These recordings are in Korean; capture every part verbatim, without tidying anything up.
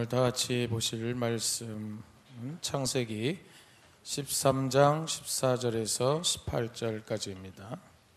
다 같이 보실 말씀 창세기 십삼 장 십사 절에서 십팔 절까지입니다.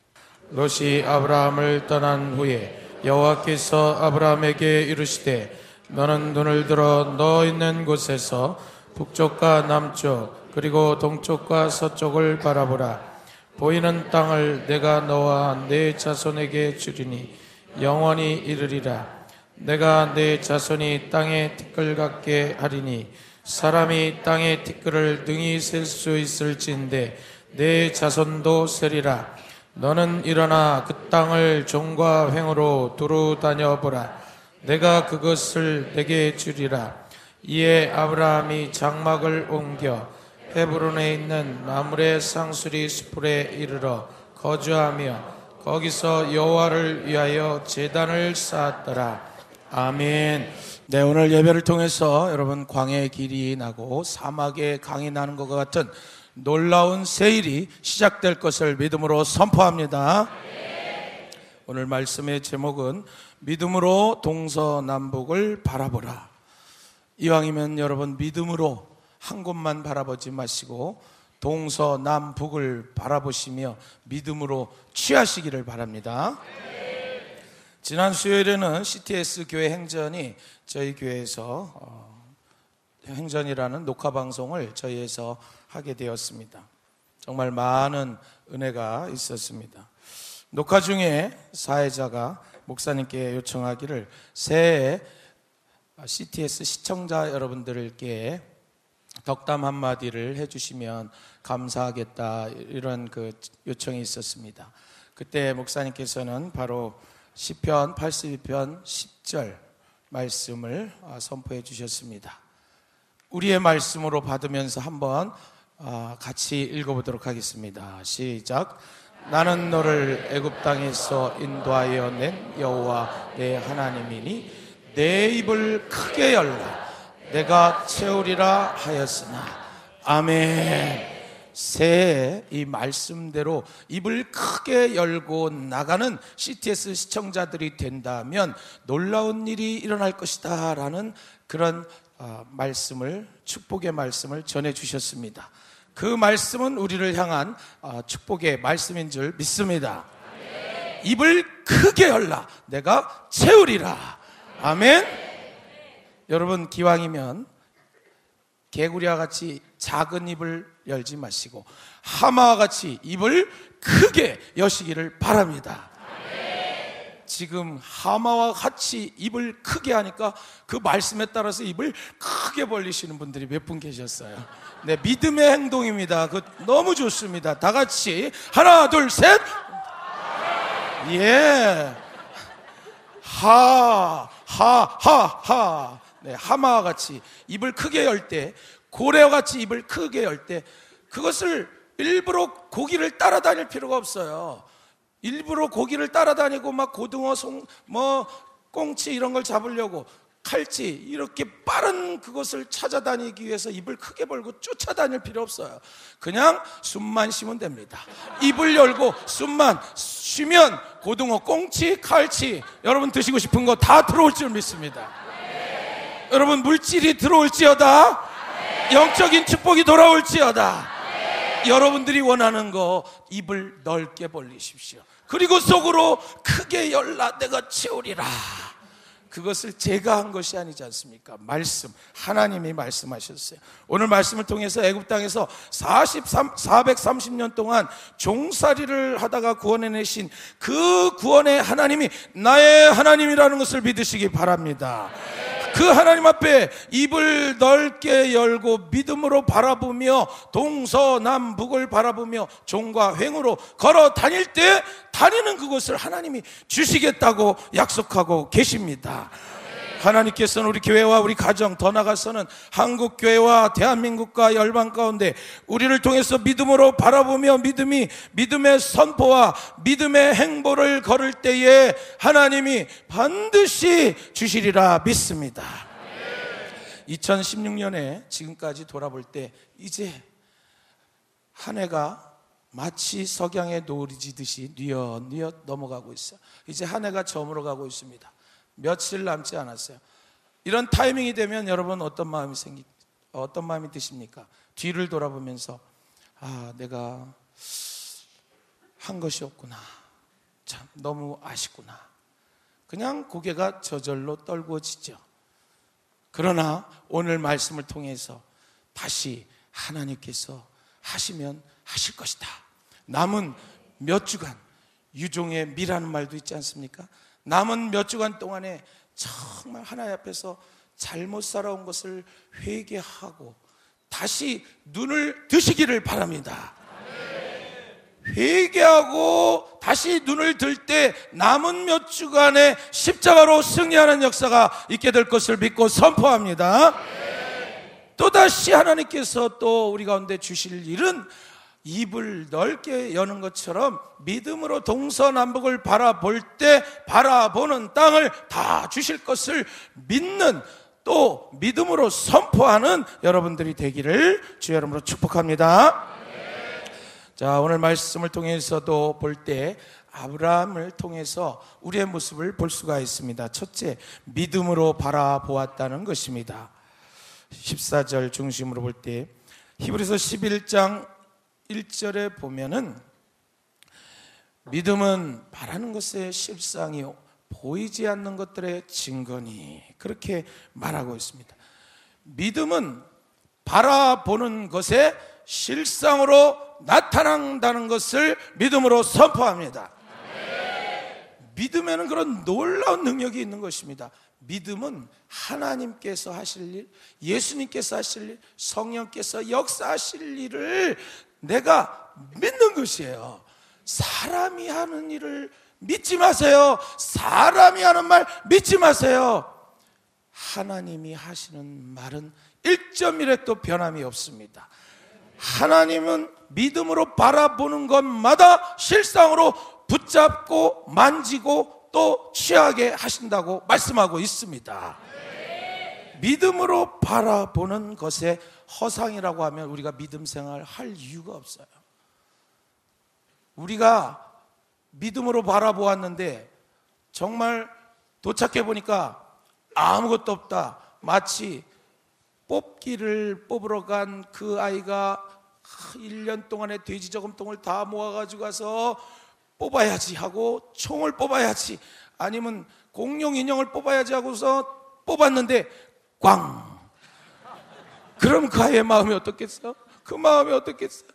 롯이 아브라함을 떠난 후에 여호와께서 아브라함에게 이르시되 너는 눈을 들어 너 있는 곳에서 북쪽과 남쪽 그리고 동쪽과 서쪽을 바라보라. 보이는 땅을 내가 너와 네 자손에게 주리니 영원히 이르리라. 내가 네 자손이 땅의 티끌 같게 하리니 사람이 땅의 티끌을 능히 셀 수 있을진데 네 자손도 세리라. 너는 일어나 그 땅을 종과 횡으로 두루 다녀보라. 내가 그것을 내게 주리라. 이에 아브라함이 장막을 옮겨 헤브론에 있는 마므레 상수리 숲에 이르러 거주하며 거기서 여호와를 위하여 제단을 쌓았더라. 아멘. 네, 오늘 예배를 통해서 여러분 광야의 길이 나고 사막의 강이 나는 것과 같은 놀라운 세일이 시작될 것을 믿음으로 선포합니다. 네. 오늘 말씀의 제목은 믿음으로 동서남북을 바라보라. 이왕이면 여러분 믿음으로 한 곳만 바라보지 마시고 동서남북을 바라보시며 믿음으로 취하시기를 바랍니다. 지난 수요일에는 씨티에스 교회 행전이 저희 교회에서 어, 행전이라는 녹화 방송을 저희에서 하게 되었습니다. 정말 많은 은혜가 있었습니다. 녹화 중에 사회자가 목사님께 요청하기를 새해 씨티에스 시청자 여러분들께 덕담 한마디를 해주시면 감사하겠다, 이런 그 요청이 있었습니다. 그때 목사님께서는 바로 시편 팔십이 편 십 절 말씀을 선포해 주셨습니다. 우리의 말씀으로 받으면서 한번 같이 읽어보도록 하겠습니다. 시작. 나는 너를 애굽 땅에서 인도하여 낸 여호와 내 하나님이니 내 입을 크게 열라. 내가 채우리라 하였으나. 아멘. 새해 이 말씀대로 입을 크게 열고 나가는 씨티에스 시청자들이 된다면 놀라운 일이 일어날 것이다 라는 그런 어, 말씀을, 축복의 말씀을 전해주셨습니다. 그 말씀은 우리를 향한 어, 축복의 말씀인 줄 믿습니다. 아멘. 입을 크게 열라. 내가 채우리라. 아멘. 여러분, 기왕이면 개구리와 같이 작은 입을 열지 마시고 하마와 같이 입을 크게 여시기를 바랍니다. 아멘. 지금 하마와 같이 입을 크게 하니까 그 말씀에 따라서 입을 크게 벌리시는 분들이 몇 분 계셨어요. 네, 믿음의 행동입니다. 그 너무 좋습니다. 다 같이 하나 둘 셋. 예. 하 하 하 하. 네, 하마와 같이 입을 크게 열 때, 고래와 같이 입을 크게 열 때, 그것을 일부러 고기를 따라다닐 필요가 없어요. 일부러 고기를 따라다니고 막 고등어, 송, 뭐 꽁치 이런 걸 잡으려고 칼치 이렇게 빠른 그것을 찾아다니기 위해서 입을 크게 벌고 쫓아다닐 필요 없어요. 그냥 숨만 쉬면 됩니다. 입을 열고 숨만 쉬면 고등어, 꽁치, 칼치 여러분 드시고 싶은 거 다 들어올 줄 믿습니다. 여러분, 물질이 들어올지어다. 영적인 축복이 돌아올지어다. 여러분들이 원하는 거 입을 넓게 벌리십시오. 그리고 속으로 크게 열라. 내가 채우리라. 그것을 제가 한 것이 아니지 않습니까? 말씀, 하나님이 말씀하셨어요. 오늘 말씀을 통해서 애굽 땅에서 사백삼십 년 동안 종살이를 하다가 구원해내신 그 구원의 하나님이 나의 하나님이라는 것을 믿으시기 바랍니다. 그 하나님 앞에 입을 넓게 열고 믿음으로 바라보며 동서남북을 바라보며 종과 횡으로 걸어 다닐 때 다니는 그곳을 하나님이 주시겠다고 약속하고 계십니다. 하나님께서는 우리 교회와 우리 가정, 더 나아가서는 한국 교회와 대한민국과 열방 가운데 우리를 통해서 믿음으로 바라보며 믿음이 믿음의 선포와 믿음의 행보를 걸을 때에 하나님이 반드시 주시리라 믿습니다. 이천십육 년에 지금까지 돌아볼 때 이제 한 해가 마치 석양의 노을이 지듯이 뉘엿뉘엿 넘어가고 있어요. 이제 한 해가 저물어 가고 있습니다. 며칠 남지 않았어요. 이런 타이밍이 되면 여러분 어떤 마음이 생기, 어떤 마음이 드십니까? 뒤를 돌아보면서 아, 내가 한 것이 없구나. 참 너무 아쉽구나. 그냥 고개가 저절로 떨구어지죠. 그러나 오늘 말씀을 통해서 다시 하나님께서 하시면 하실 것이다. 남은 몇 주간, 유종의 미라는 말도 있지 않습니까? 남은 몇 주간 동안에 정말 하나님 앞에서 잘못 살아온 것을 회개하고 다시 눈을 드시기를 바랍니다. 회개하고 다시 눈을 들 때 남은 몇 주간의 십자가로 승리하는 역사가 있게 될 것을 믿고 선포합니다. 또다시 하나님께서 또 우리 가운데 주실 일은 입을 넓게 여는 것처럼 믿음으로 동서남북을 바라볼 때 바라보는 땅을 다 주실 것을 믿는, 또 믿음으로 선포하는 여러분들이 되기를 주의 이름으로 축복합니다. 자, 오늘 말씀을 통해서도 볼 때 아브라함을 통해서 우리의 모습을 볼 수가 있습니다. 첫째, 믿음으로 바라보았다는 것입니다. 십사 절 중심으로 볼 때 히브리서 십일 장 일 절에 보면은 믿음은 바라는 것의 실상이 보이지 않는 것들의 증거니, 그렇게 말하고 있습니다. 믿음은 바라보는 것의 실상으로 나타난다는 것을 믿음으로 선포합니다. 믿음에는 그런 놀라운 능력이 있는 것입니다. 믿음은 하나님께서 하실 일, 예수님께서 하실 일, 성령께서 역사하실 일을 내가 믿는 것이에요. 사람이 하는 일을 믿지 마세요. 사람이 하는 말 믿지 마세요. 하나님이 하시는 말은 일 점 일에도 변함이 없습니다. 하나님은 믿음으로 바라보는 것마다 실상으로 붙잡고 만지고 또 취하게 하신다고 말씀하고 있습니다. 믿음으로 바라보는 것에 허상이라고 하면 우리가 믿음 생활 할 이유가 없어요. 우리가 믿음으로 바라보았는데 정말 도착해 보니까 아무것도 없다. 마치 뽑기를 뽑으러 간 그 아이가 일 년 동안의 돼지 저금통을 다 모아가지고 가서 뽑아야지 하고 총을 뽑아야지, 아니면 공룡 인형을 뽑아야지 하고서 뽑았는데 꽝! 그럼 그 아이의 마음이 어떻겠어? 그 마음이 어떻겠어?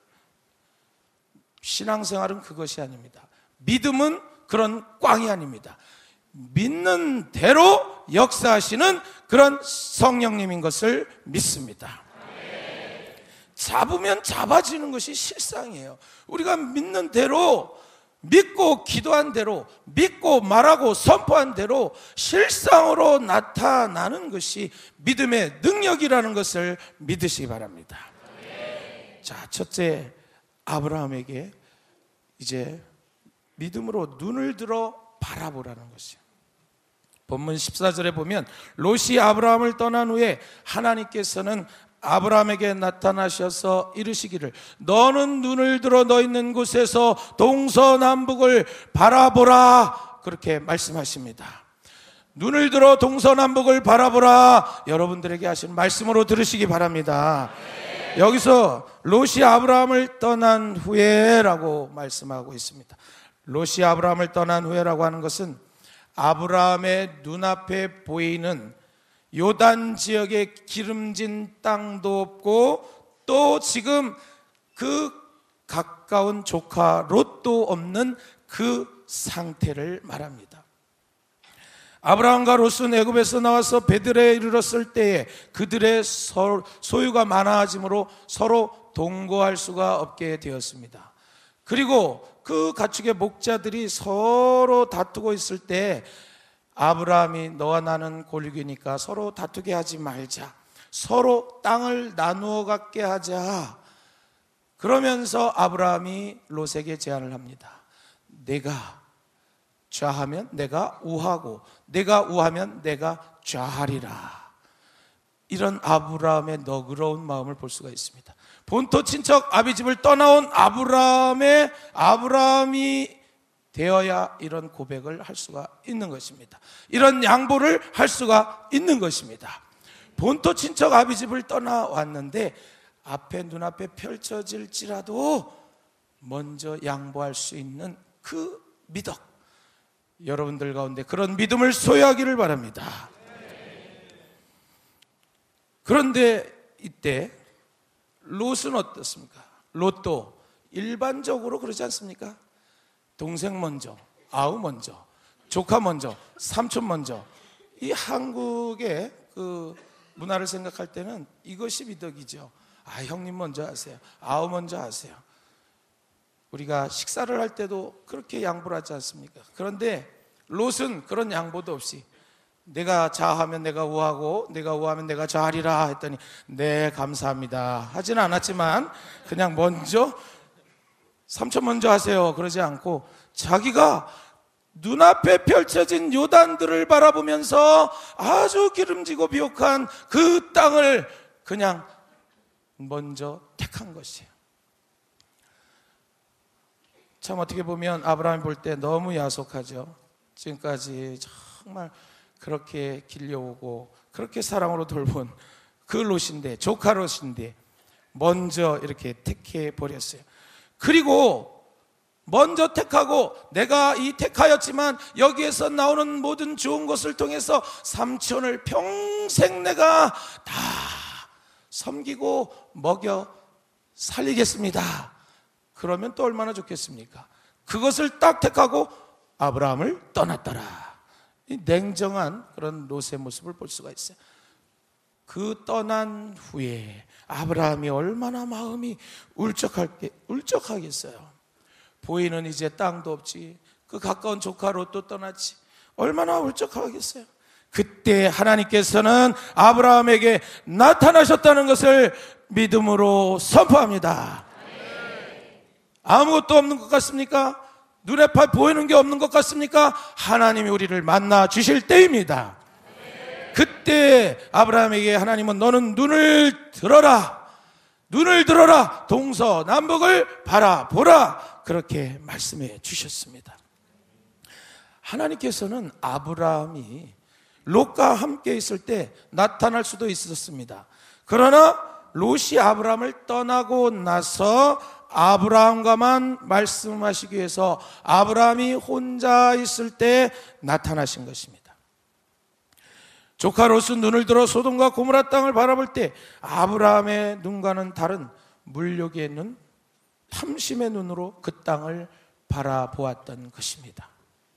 신앙생활은 그것이 아닙니다. 믿음은 그런 꽝이 아닙니다. 믿는 대로 역사하시는 그런 성령님인 것을 믿습니다. 잡으면 잡아지는 것이 실상이에요. 우리가 믿는 대로, 믿고 기도한 대로, 믿고 말하고 선포한 대로 실상으로 나타나는 것이 믿음의 능력이라는 것을 믿으시기 바랍니다. 자, 첫째, 아브라함에게 이제 믿음으로 눈을 들어 바라보라는 것이에요. 본문 십사 절에 보면 롯이 아브라함을 떠난 후에 하나님께서는 아브라함에게 나타나셔서 이르시기를 너는 눈을 들어 너 있는 곳에서 동서남북을 바라보라, 그렇게 말씀하십니다. 눈을 들어 동서남북을 바라보라, 여러분들에게 하신 말씀으로 들으시기 바랍니다. 여기서 롯이 아브라함을 떠난 후에라고 말씀하고 있습니다. 롯이 아브라함을 떠난 후에라고 하는 것은 아브라함의 눈앞에 보이는 요단 지역에 기름진 땅도 없고 또 지금 그 가까운 조카 롯도 없는 그 상태를 말합니다. 아브라함과 롯은 애굽에서 나와서 베들레에 이르렀을 때에 그들의 소유가 많아짐으로 서로 동거할 수가 없게 되었습니다. 그리고 그 가축의 목자들이 서로 다투고 있을 때 아브라함이 너와 나는 골육이니까 서로 다투게 하지 말자, 서로 땅을 나누어 갖게 하자. 그러면서 아브라함이 롯에게 제안을 합니다. 내가 좌하면 내가 우하고 내가 우하면 내가 좌하리라. 이런 아브라함의 너그러운 마음을 볼 수가 있습니다. 본토 친척 아비집을 떠나온 아브라함의 아브라함이 되어야 이런 고백을 할 수가 있는 것입니다. 이런 양보를 할 수가 있는 것입니다. 본토 친척 아비집을 떠나왔는데 앞에 눈앞에 펼쳐질지라도 먼저 양보할 수 있는 그 믿음, 여러분들 가운데 그런 믿음을 소유하기를 바랍니다. 그런데 이때 롯은 어떻습니까? 롯도 일반적으로 그러지 않습니까? 동생 먼저, 아우 먼저, 조카 먼저, 삼촌 먼저. 이 한국의 그 문화를 생각할 때는 이것이 미덕이죠. 아, 형님 먼저 하세요. 아우 먼저 하세요. 우리가 식사를 할 때도 그렇게 양보를 하지 않습니까? 그런데 롯은 그런 양보도 없이 내가 자하면 내가 우하고 내가 우하면 내가 자하리라 했더니 네 감사합니다 하지는 않았지만 그냥 먼저 삼촌 먼저 하세요 그러지 않고 자기가 눈앞에 펼쳐진 요단들을 바라보면서 아주 기름지고 비옥한 그 땅을 그냥 먼저 택한 것이에요. 참 어떻게 보면 아브라함이 볼 때 너무 야속하죠. 지금까지 정말 그렇게 길려오고 그렇게 사랑으로 돌본 그 롯인데, 조카 롯인데 먼저 이렇게 택해 버렸어요. 그리고 먼저 택하고 내가 이 택하였지만 여기에서 나오는 모든 좋은 것을 통해서 삼촌을 평생 내가 다 섬기고 먹여 살리겠습니다. 그러면 또 얼마나 좋겠습니까? 그것을 딱 택하고 아브라함을 떠났더라. 이 냉정한 그런 롯의 모습을 볼 수가 있어요. 그 떠난 후에 아브라함이 얼마나 마음이 울적하게, 울적하겠어요. 보이는 이제 땅도 없지, 그 가까운 조카 롯도 떠났지, 얼마나 울적하겠어요. 그때 하나님께서는 아브라함에게 나타나셨다는 것을 믿음으로 선포합니다. 아무것도 없는 것 같습니까? 눈에 파 보이는 게 없는 것 같습니까? 하나님이 우리를 만나 주실 때입니다. 그때 아브라함에게 하나님은 너는 눈을 들어라, 눈을 들어라, 동서남북을 바라보라, 그렇게 말씀해 주셨습니다. 하나님께서는 아브라함이 롯과 함께 있을 때 나타날 수도 있었습니다. 그러나 롯이 아브라함을 떠나고 나서 아브라함과만 말씀하시기 위해서 아브라함이 혼자 있을 때 나타나신 것입니다. 조카 롯은 눈을 들어 소돔과 고모라 땅을 바라볼 때 아브라함의 눈과는 다른 물욕에 있는 탐심의 눈으로 그 땅을 바라보았던 것입니다.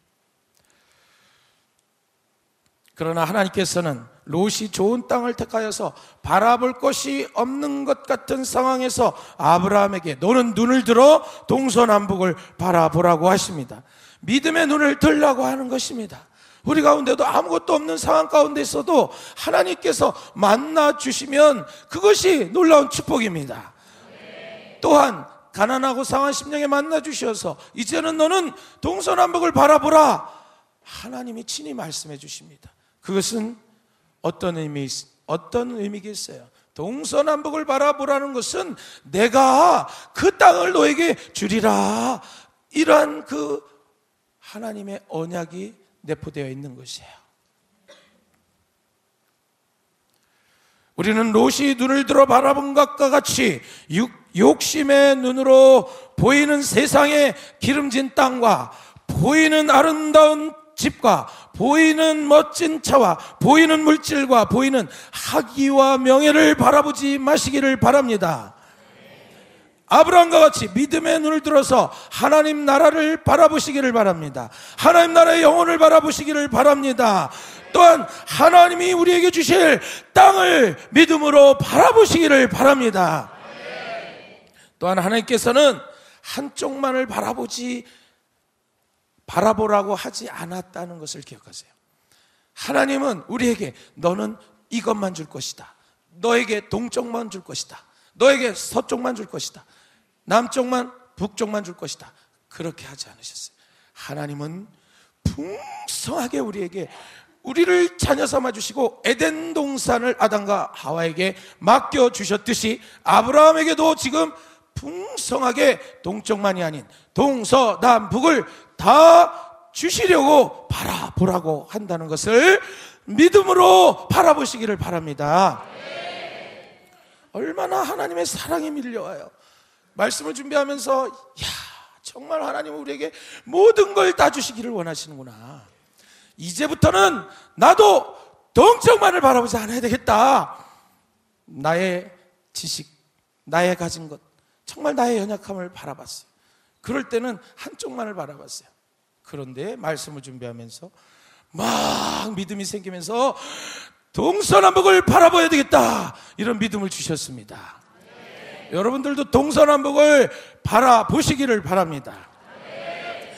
그러나 하나님께서는 롯이 좋은 땅을 택하여서 바라볼 것이 없는 것 같은 상황에서 아브라함에게 너는 눈을 들어 동서남북을 바라보라고 하십니다. 믿음의 눈을 들라고 하는 것입니다. 우리 가운데도 아무것도 없는 상황 가운데 있어도 하나님께서 만나 주시면 그것이 놀라운 축복입니다. 또한 가난하고 상한 심령에 만나 주셔서 이제는 너는 동서남북을 바라보라, 하나님이 친히 말씀해 주십니다. 그것은 어떤 의미, 어떤 의미겠어요? 동서남북을 바라보라는 것은 내가 그 땅을 너에게 주리라, 이러한 그 하나님의 언약이 내포되어 있는 것이에요. 우리는 롯이 눈을 들어 바라본 것과 같이 욕심의 눈으로 보이는 세상의 기름진 땅과 보이는 아름다운 집과 보이는 멋진 차와 보이는 물질과 보이는 학위와 명예를 바라보지 마시기를 바랍니다. 아브라함과 같이 믿음의 눈을 들어서 하나님 나라를 바라보시기를 바랍니다. 하나님 나라의 영혼을 바라보시기를 바랍니다. 또한 하나님이 우리에게 주실 땅을 믿음으로 바라보시기를 바랍니다. 또한 하나님께서는 한쪽만을 바라보지 바라보라고 하지 않았다는 것을 기억하세요. 하나님은 우리에게 너는 이것만 줄 것이다, 너에게 동쪽만 줄 것이다, 너에게 서쪽만 줄 것이다, 남쪽만 북쪽만 줄 것이다, 그렇게 하지 않으셨어요. 하나님은 풍성하게 우리에게 우리를 자녀 삼아 주시고 에덴 동산을 아담과 하와에게 맡겨 주셨듯이 아브라함에게도 지금 풍성하게 동쪽만이 아닌 동서남북을 다 주시려고 바라보라고 한다는 것을 믿음으로 바라보시기를 바랍니다. 얼마나 하나님의 사랑이 밀려와요. 말씀을 준비하면서 야, 정말 하나님은 우리에게 모든 걸 다 주시기를 원하시는구나. 이제부터는 나도 동쪽만을 바라보지 않아야 되겠다. 나의 지식, 나의 가진 것, 정말 나의 연약함을 바라봤어요. 그럴 때는 한쪽만을 바라봤어요. 그런데 말씀을 준비하면서 막 믿음이 생기면서 동서남북을 바라봐야 되겠다, 이런 믿음을 주셨습니다. 네. 여러분들도 동서남북을 바라보시기를 바랍니다. 네.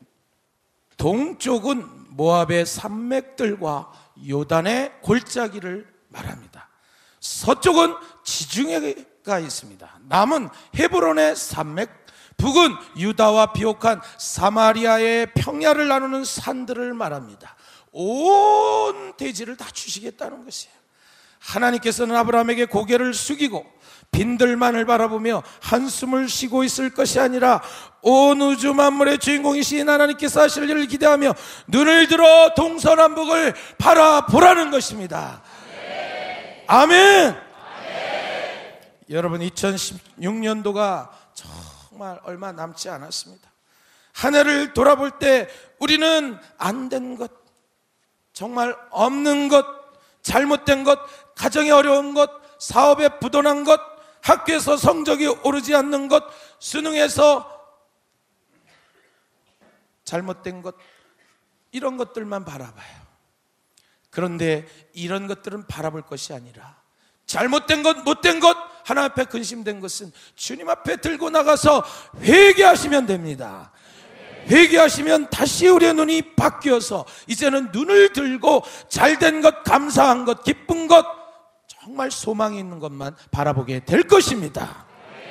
동쪽은 모압의 산맥들과 요단의 골짜기를 말합니다. 서쪽은 지중해가 있습니다. 남은 헤브론의 산맥, 북은 유다와 비옥한 사마리아의 평야를 나누는 산들을 말합니다. 온 대지를 다 주시겠다는 것이에요. 하나님께서는 아브라함에게 고개를 숙이고 빈들만을 바라보며 한숨을 쉬고 있을 것이 아니라 온 우주 만물의 주인공이신 하나님께서 하실 일을 기대하며 눈을 들어 동서남북을 바라보라는 것입니다. 아멘. 아멘. 아멘. 여러분, 이천십육 년도가 정말 얼마 남지 않았습니다. 한 해를 돌아볼 때 우리는 안 된 것, 정말 없는 것, 잘못된 것, 가정이 어려운 것, 사업에 부도난 것, 학교에서 성적이 오르지 않는 것, 수능에서 잘못된 것, 이런 것들만 바라봐요. 그런데 이런 것들은 바라볼 것이 아니라 잘못된 것, 못된 것, 하나님 앞에 근심된 것은 주님 앞에 들고 나가서 회개하시면 됩니다. 회개하시면 다시 우리의 눈이 바뀌어서 이제는 눈을 들고 잘된 것, 감사한 것, 기쁜 것, 정말 소망이 있는 것만 바라보게 될 것입니다.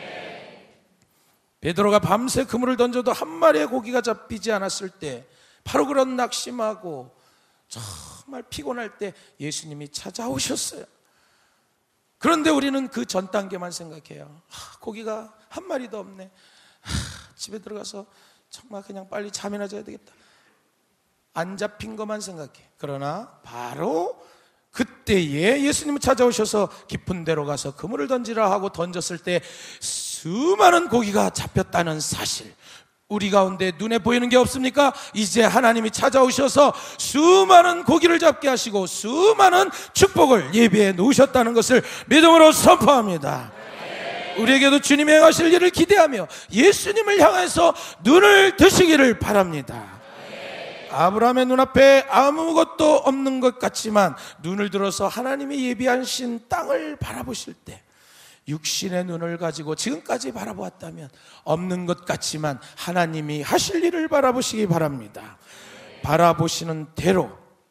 베드로가 밤새 그물을 던져도 한 마리의 고기가 잡히지 않았을 때, 바로 그런 낙심하고 정말 피곤할 때 예수님이 찾아오셨어요. 그런데 우리는 그 전 단계만 생각해요. 하, 고기가 한 마리도 없네. 하, 집에 들어가서 정말 그냥 빨리 잠이나 자야 되겠다. 안 잡힌 것만 생각해. 그러나 바로 그때에 예수님은 찾아오셔서 깊은 데로 가서 그물을 던지라 하고 던졌을 때 수많은 고기가 잡혔다는 사실, 우리 가운데 눈에 보이는 게 없습니까? 이제 하나님이 찾아오셔서 수많은 고기를 잡게 하시고 수많은 축복을 예비해 놓으셨다는 것을 믿음으로 선포합니다. 우리에게도 주님이 행하실 일을 기대하며 예수님을 향해서 눈을 드시기를 바랍니다. 아브라함의 눈앞에 아무것도 없는 것 같지만 눈을 들어서 하나님이 예비하신 땅을 바라보실 때 육신의 눈을 가지고 지금까지 바라보았다면 없는 것 같지만 하나님이 하실 일을 바라보시기 바랍니다. 바라보시는 대로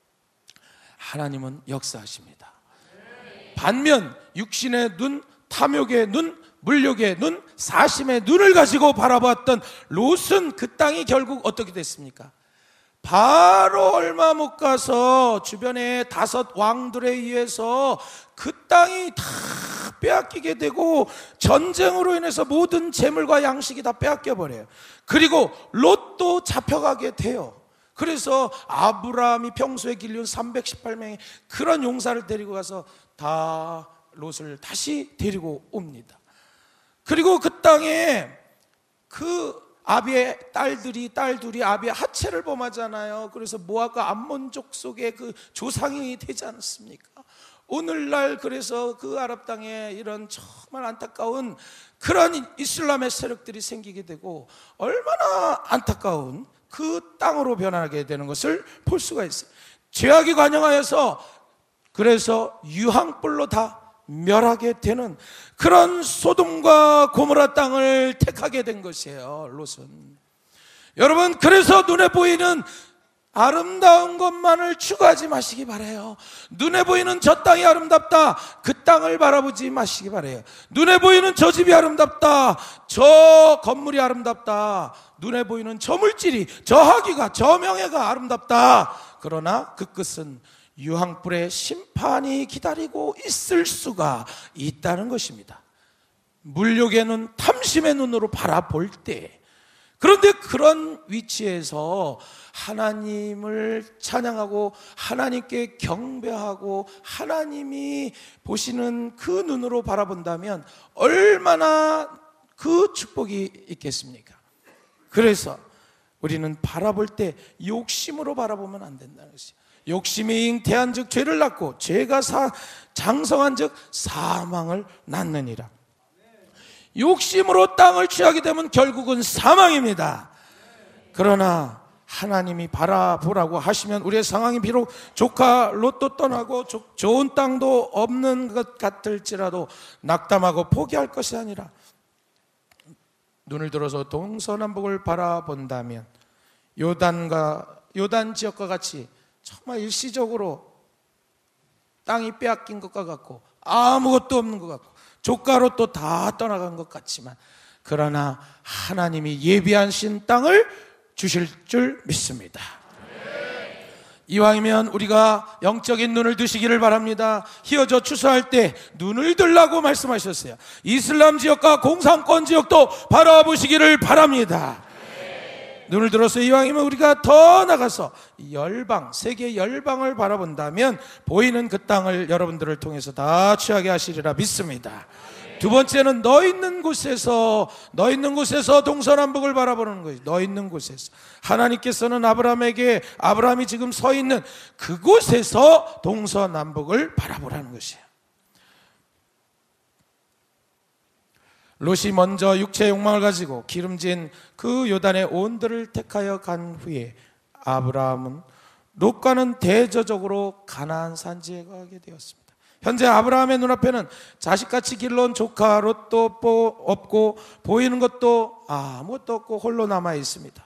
하나님은 역사하십니다. 반면 육신의 눈, 탐욕의 눈, 물욕의 눈, 사심의 눈을 가지고 바라보았던 롯은 그 땅이 결국 어떻게 됐습니까? 바로 얼마 못 가서 주변의 다섯 왕들에 의해서 그 땅이 다 빼앗기게 되고 전쟁으로 인해서 모든 재물과 양식이 다 빼앗겨 버려요. 그리고 롯도 잡혀가게 돼요. 그래서 아브라함이 평소에 길리온 삼백십팔 명의 그런 용사를 데리고 가서 다 롯을 다시 데리고 옵니다. 그리고 그 땅에 그 아비의 딸들이 딸들이 아비의 하체를 범하잖아요. 그래서 모압과 암몬족 속의 그 조상이 되지 않습니까? 오늘날 그래서 그 아랍 땅에 이런 정말 안타까운 그런 이슬람의 세력들이 생기게 되고 얼마나 안타까운 그 땅으로 변하게 되는 것을 볼 수가 있어요. 죄악이 관영하여서 그래서 유황불로 다 멸하게 되는 그런 소돔과 고모라 땅을 택하게 된 것이에요, 롯은. 여러분, 그래서 눈에 보이는 아름다운 것만을 추구하지 마시기 바라요. 눈에 보이는 저 땅이 아름답다, 그 땅을 바라보지 마시기 바라요. 눈에 보이는 저 집이 아름답다, 저 건물이 아름답다, 눈에 보이는 저 물질이, 저 학위가, 저 명예가 아름답다. 그러나 그 끝은 유황불의 심판이 기다리고 있을 수가 있다는 것입니다. 물욕에는 탐심의 눈으로 바라볼 때, 그런데 그런 위치에서 하나님을 찬양하고 하나님께 경배하고 하나님이 보시는 그 눈으로 바라본다면 얼마나 그 축복이 있겠습니까? 그래서 우리는 바라볼 때 욕심으로 바라보면 안 된다는 것이죠. 욕심이 잉태한 즉 죄를 낳고 죄가 사, 장성한 즉 사망을 낳느니라. 욕심으로 땅을 취하게 되면 결국은 사망입니다. 그러나 하나님이 바라보라고 하시면 우리의 상황이 비록 조카 롯도 떠나고 조, 좋은 땅도 없는 것 같을지라도 낙담하고 포기할 것이 아니라 눈을 들어서 동서남북을 바라본다면 요단과 요단 지역과 같이 정말 일시적으로 땅이 빼앗긴 것과 같고 아무것도 없는 것 같고 조카로 또 다 떠나간 것 같지만, 그러나 하나님이 예비하신 땅을 주실 줄 믿습니다. 이왕이면 우리가 영적인 눈을 드시기를 바랍니다. 히어져 추수할 때 눈을 들라고 말씀하셨어요. 이슬람 지역과 공산권 지역도 바라보시기를 바랍니다. 눈을 들어서 이왕이면 우리가 더 나가서 열방, 세계 열방을 바라본다면 보이는 그 땅을 여러분들을 통해서 다 취하게 하시리라 믿습니다. 두 번째는 너 있는 곳에서, 너 있는 곳에서 동서남북을 바라보는 거예요. 너 있는 곳에서. 하나님께서는 아브라함에게, 아브라함이 지금 서 있는 그곳에서 동서남북을 바라보라는 것이에요. 롯이 먼저 육체의 욕망을 가지고 기름진 그 요단의 온들을 택하여 간 후에 아브라함은 롯과는 대저적으로 가나안 산지에 가게 되었습니다. 현재 아브라함의 눈앞에는 자식같이 길러온 조카 롯도 없고 보이는 것도 아무것도 없고 홀로 남아 있습니다.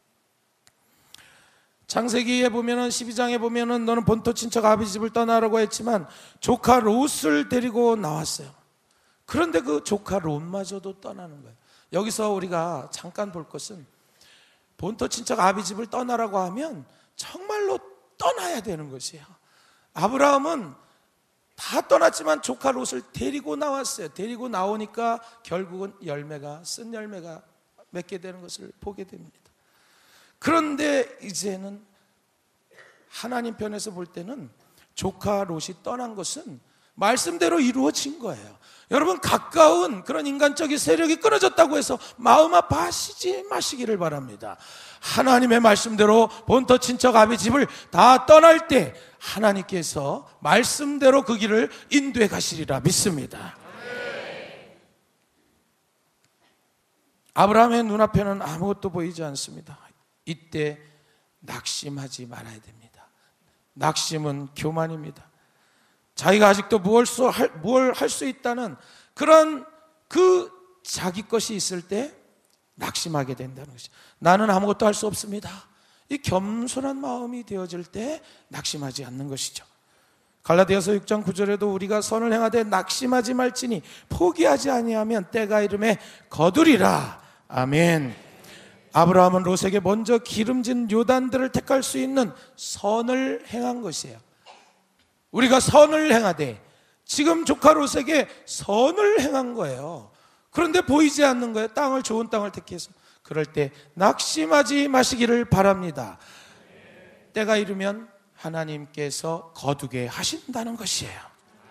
창세기에 보면은 십이 장에 보면은 너는 본토 친척 아버지 집을 떠나라고 했지만 조카 롯을 데리고 나왔어요. 그런데 그 조카 롯마저도 떠나는 거예요. 여기서 우리가 잠깐 볼 것은 본토 친척 아비 집을 떠나라고 하면 정말로 떠나야 되는 것이에요. 아브라함은 다 떠났지만 조카 롯을 데리고 나왔어요. 데리고 나오니까 결국은 열매가, 쓴 열매가 맺게 되는 것을 보게 됩니다. 그런데 이제는 하나님 편에서 볼 때는 조카 롯이 떠난 것은 말씀대로 이루어진 거예요. 여러분, 가까운 그런 인간적인 세력이 끊어졌다고 해서 마음 아파하시지 마시기를 바랍니다. 하나님의 말씀대로 본토 친척 아비 집을 다 떠날 때 하나님께서 말씀대로 그 길을 인도해 가시리라 믿습니다. 아브라함의 눈앞에는 아무것도 보이지 않습니다. 이때 낙심하지 말아야 됩니다. 낙심은 교만입니다. 자기가 아직도 무엇 할 수 있다는 그런 그 자기 것이 있을 때 낙심하게 된다는 것이죠. 나는 아무것도 할 수 없습니다. 이 겸손한 마음이 되어질 때 낙심하지 않는 것이죠. 갈라디아서 육 장 구 절에도 우리가 선을 행하되 낙심하지 말지니 포기하지 아니하면 때가 이름에 거두리라. 아멘. 아브라함은 롯에게 먼저 기름진 요단들을 택할 수 있는 선을 행한 것이에요. 우리가 선을 행하되 지금 조카 롯에게 선을 행한 거예요. 그런데 보이지 않는 거예요. 땅을, 좋은 땅을 택해서. 그럴 때 낙심하지 마시기를 바랍니다. 때가 이르면 하나님께서 거두게 하신다는 것이에요.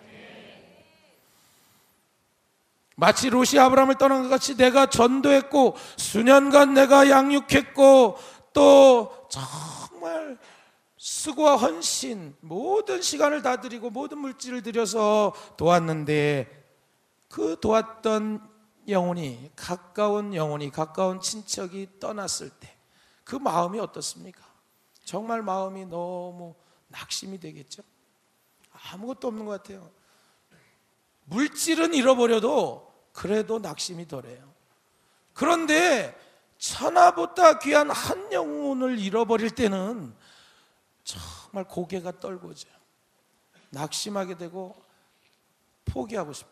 마치 롯이 아브라함을 떠난 것 같이 내가 전도했고 수년간 내가 양육했고 또 정말 수고와 헌신, 모든 시간을 다 드리고 모든 물질을 들여서 도왔는데 그 도왔던 영혼이, 가까운 영혼이, 가까운 친척이 떠났을 때 그 마음이 어떻습니까? 정말 마음이 너무 낙심이 되겠죠? 아무것도 없는 것 같아요. 물질은 잃어버려도 그래도 낙심이 덜해요. 그런데 천하보다 귀한 한 영혼을 잃어버릴 때는 정말 고개가 떨고져요. 낙심하게 되고 포기하고 싶어요.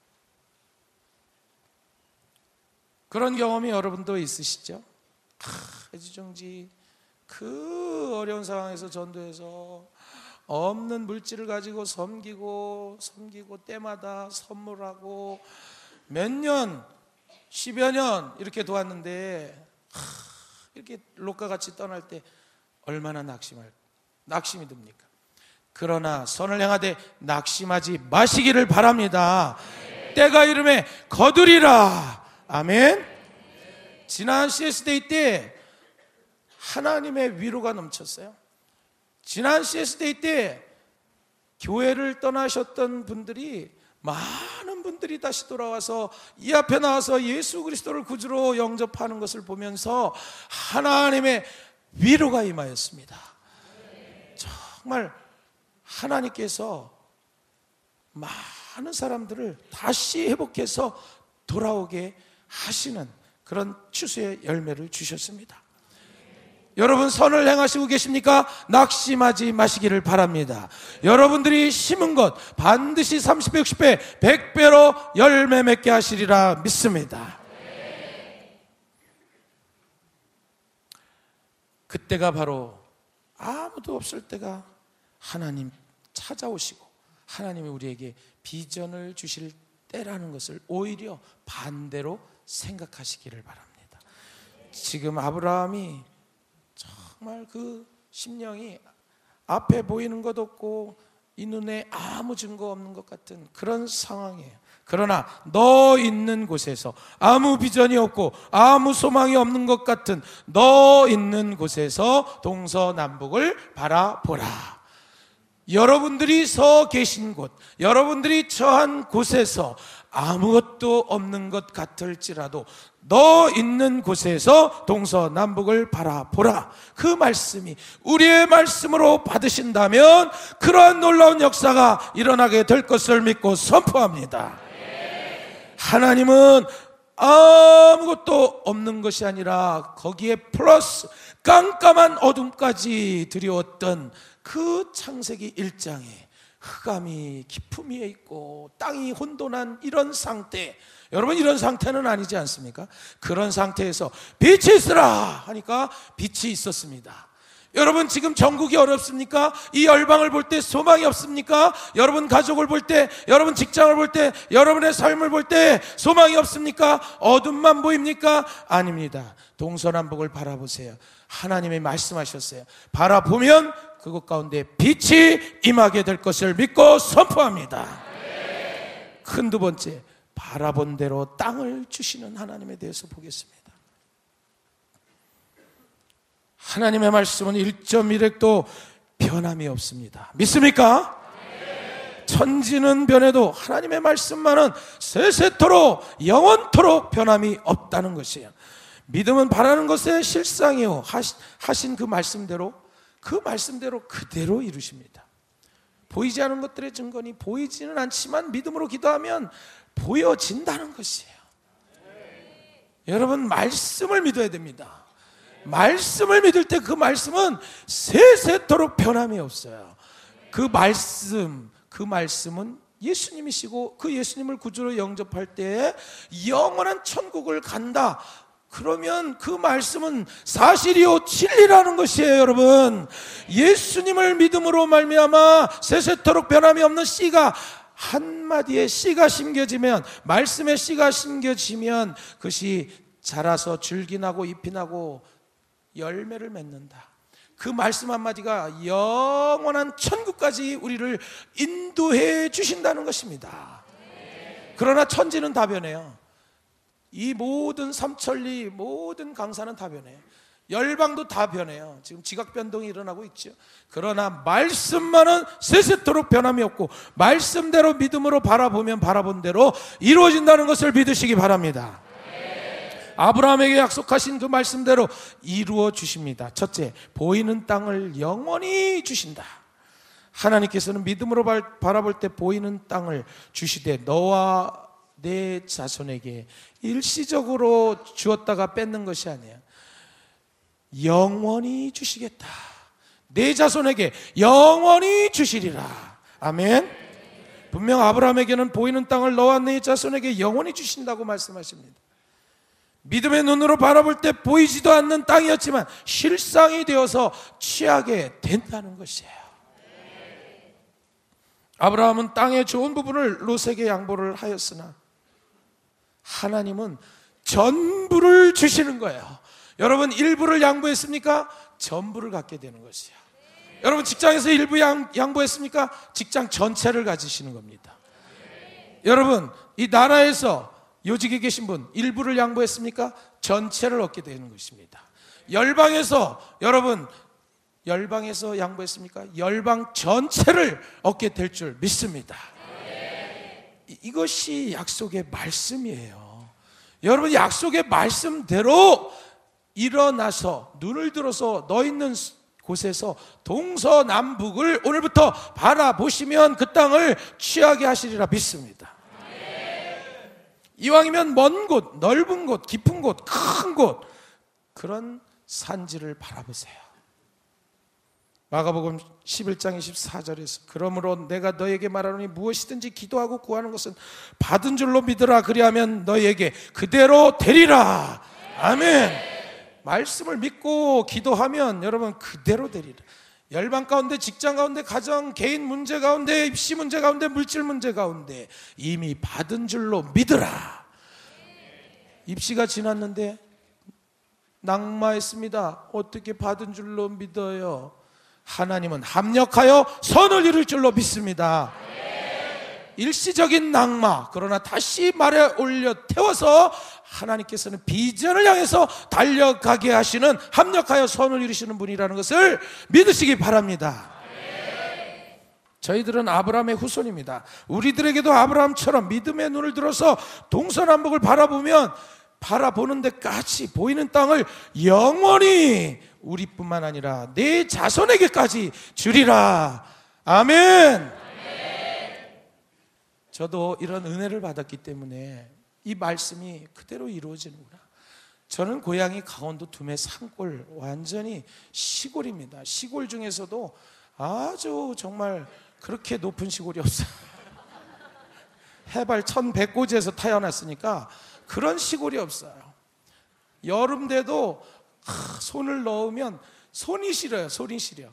그런 경험이 여러분도 있으시죠? 애지중지 그 어려운 상황에서 전도해서 없는 물질을 가지고 섬기고 섬기고 때마다 선물하고 몇 년, 십여 년 이렇게 도왔는데 하, 이렇게 롯과 같이 떠날 때 얼마나 낙심할, 낙심이 듭니까? 그러나 선을 행하되 낙심하지 마시기를 바랍니다. 때가 이름에 거두리라. 아멘. 지난 씨에스데이 때 하나님의 위로가 넘쳤어요. 지난 씨에스데이 때 교회를 떠나셨던 분들이, 많은 분들이 다시 돌아와서 이 앞에 나와서 예수 그리스도를 구주로 영접하는 것을 보면서 하나님의 위로가 임하였습니다. 정말 하나님께서 많은 사람들을 다시 회복해서 돌아오게 하시는 그런 추수의 열매를 주셨습니다. 여러분 선을 행하시고 계십니까? 낙심하지 마시기를 바랍니다. 여러분들이 심은 것 반드시 삼십 배, 육십 배, 백 배로 열매 맺게 하시리라 믿습니다. 그때가 바로 아무도 없을 때가 하나님 찾아오시고 하나님이 우리에게 비전을 주실 때라는 것을 오히려 반대로 생각하시기를 바랍니다. 지금 아브라함이 정말 그 심령이 앞에 보이는 것 없고 이 눈에 아무 증거 없는 것 같은 그런 상황이에요. 그러나 너 있는 곳에서 아무 비전이 없고 아무 소망이 없는 것 같은 너 있는 곳에서 동서남북을 바라보라. 여러분들이 서 계신 곳, 여러분들이 처한 곳에서 아무것도 없는 것 같을지라도 너 있는 곳에서 동서남북을 바라보라. 그 말씀이 우리의 말씀으로 받으신다면 그러한 놀라운 역사가 일어나게 될 것을 믿고 선포합니다. 하나님은 아무것도 없는 것이 아니라 거기에 플러스 깜깜한 어둠까지 들여왔던 그 창세기 일 장에 흑암이 깊음 위에 있고 땅이 혼돈한 이런 상태, 여러분 이런 상태는 아니지 않습니까? 그런 상태에서 빛이 있으라 하니까 빛이 있었습니다. 여러분 지금 전국이 어렵습니까? 이 열방을 볼 때 소망이 없습니까? 여러분 가족을 볼 때, 여러분 직장을 볼 때, 여러분의 삶을 볼 때 소망이 없습니까? 어둠만 보입니까? 아닙니다. 동서남북을 바라보세요. 하나님이 말씀하셨어요. 바라보면 그것 가운데 빛이 임하게 될 것을 믿고 선포합니다. 큰 두 번째, 바라본 대로 땅을 주시는 하나님에 대해서 보겠습니다. 하나님의 말씀은 일 점 일 획도 변함이 없습니다. 믿습니까? 천지는 변해도 하나님의 말씀만은 세세토록 영원토록 변함이 없다는 것이에요. 믿음은 바라는 것의 실상이요, 하신 그 말씀대로 그 말씀대로 그대로 이루십니다. 보이지 않은 것들의 증거니 보이지는 않지만 믿음으로 기도하면 보여진다는 것이에요. 여러분 말씀을 믿어야 됩니다. 말씀을 믿을 때 그 말씀은 세세토록 변함이 없어요. 그 말씀, 그 말씀은 예수님이시고 그 예수님을 구주로 영접할 때 영원한 천국을 간다. 그러면 그 말씀은 사실이요 진리라는 것이에요. 여러분 예수님을 믿음으로 말미암아 세세토록 변함이 없는 씨가 한마디에 씨가 심겨지면, 말씀에 씨가 심겨지면 그것이 자라서 줄기 나고 잎이 나고 열매를 맺는다. 그 말씀 한마디가 영원한 천국까지 우리를 인도해 주신다는 것입니다. 그러나 천지는 다 변해요. 이 모든 삼천리 모든 강산은 다 변해요. 열방도 다 변해요. 지금 지각 변동이 일어나고 있죠. 그러나 말씀만은 세세토록 변함이 없고 말씀대로 믿음으로 바라보면 바라본 대로 이루어진다는 것을 믿으시기 바랍니다. 아브라함에게 약속하신 그 말씀대로 이루어 주십니다. 첫째, 보이는 땅을 영원히 주신다. 하나님께서는 믿음으로 바라볼 때 보이는 땅을 주시되 너와 내 자손에게 일시적으로 주었다가 뺏는 것이 아니에요. 영원히 주시겠다. 내 자손에게 영원히 주시리라. 아멘. 분명 아브라함에게는 보이는 땅을 너와 내 자손에게 영원히 주신다고 말씀하십니다. 믿음의 눈으로 바라볼 때 보이지도 않는 땅이었지만 실상이 되어서 취하게 된다는 것이에요. 아브라함은 땅의 좋은 부분을 롯에게 양보를 하였으나 하나님은 전부를 주시는 거예요. 여러분 일부를 양보했습니까? 전부를 갖게 되는 것이에요. 여러분 직장에서 일부 양, 양보했습니까? 직장 전체를 가지시는 겁니다. 여러분 이 나라에서 요직에 계신 분 일부를 양보했습니까? 전체를 얻게 되는 것입니다. 열방에서 여러분 열방에서 양보했습니까? 열방 전체를 얻게 될 줄 믿습니다. 이, 이것이 약속의 말씀이에요. 여러분 약속의 말씀대로 일어나서 눈을 들어서 너 있는 곳에서 동서남북을 오늘부터 바라보시면 그 땅을 취하게 하시리라 믿습니다. 이왕이면 먼 곳, 넓은 곳, 깊은 곳, 큰 곳, 그런 산지를 바라보세요. 마가복음 십일 장 이십사 절에서 그러므로 내가 너에게 말하노니 무엇이든지 기도하고 구하는 것은 받은 줄로 믿으라. 그리하면 너에게 그대로 되리라. 아멘. 말씀을 믿고 기도하면 여러분 그대로 되리라. 열방 가운데, 직장 가운데, 가정, 개인 문제 가운데, 입시 문제 가운데, 물질 문제 가운데 이미 받은 줄로 믿으라. 입시가 지났는데 낙마했습니다. 어떻게 받은 줄로 믿어요? 하나님은 합력하여 선을 이룰 줄로 믿습니다. 일시적인 낙마, 그러나 다시 말에 올려 태워서 하나님께서는 비전을 향해서 달려가게 하시는, 합력하여 선을 이루시는 분이라는 것을 믿으시기 바랍니다. 저희들은 아브라함의 후손입니다. 우리들에게도 아브라함처럼 믿음의 눈을 들어서 동서남북을 바라보면 바라보는 데까지 보이는 땅을 영원히 우리뿐만 아니라 내 자손에게까지 주리라. 아멘. 저도 이런 은혜를 받았기 때문에 이 말씀이 그대로 이루어지는구나. 저는 고향이 강원도 두메 산골, 완전히 시골입니다. 시골 중에서도 아주 정말 그렇게 높은 시골이 없어요. 해발 천백 고지에서 태어났으니까 그런 시골이 없어요. 여름 돼도 손을 넣으면 손이 시려요. 손이 시려.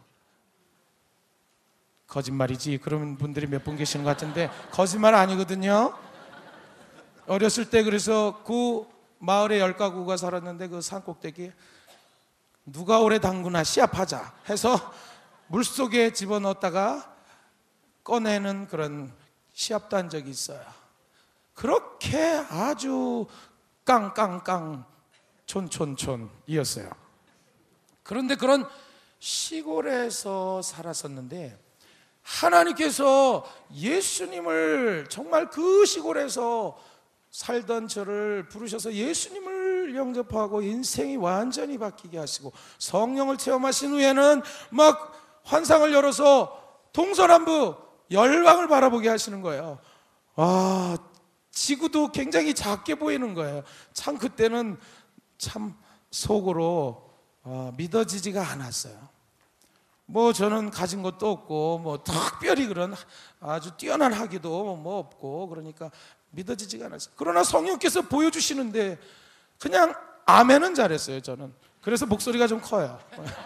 거짓말이지 그런 분들이 몇 분 계시는 것 같은데 거짓말 아니거든요. 어렸을 때 그래서 그 마을에 열 가구가 살았는데 그 산꼭대기에 누가 오래 당구나 시합하자 해서 물속에 집어넣었다가 꺼내는 그런 시합도 한 적이 있어요. 그렇게 아주 깡깡깡 촌촌촌이었어요. 그런데 그런 시골에서 살았었는데 하나님께서 예수님을 정말 그 시골에서 살던 저를 부르셔서 예수님을 영접하고 인생이 완전히 바뀌게 하시고 성령을 체험하신 후에는 막 환상을 열어서 동서남북 열방을 바라보게 하시는 거예요. 와, 지구도 굉장히 작게 보이는 거예요. 참 그때는 참 속으로 어, 믿어지지가 않았어요. 뭐 저는 가진 것도 없고 뭐 특별히 그런 아주 뛰어난 학위도 뭐 없고 그러니까 믿어지지가 않았어요. 그러나 성령께서 보여주시는데 그냥 아멘은 잘했어요. 저는 그래서 목소리가 좀 커요.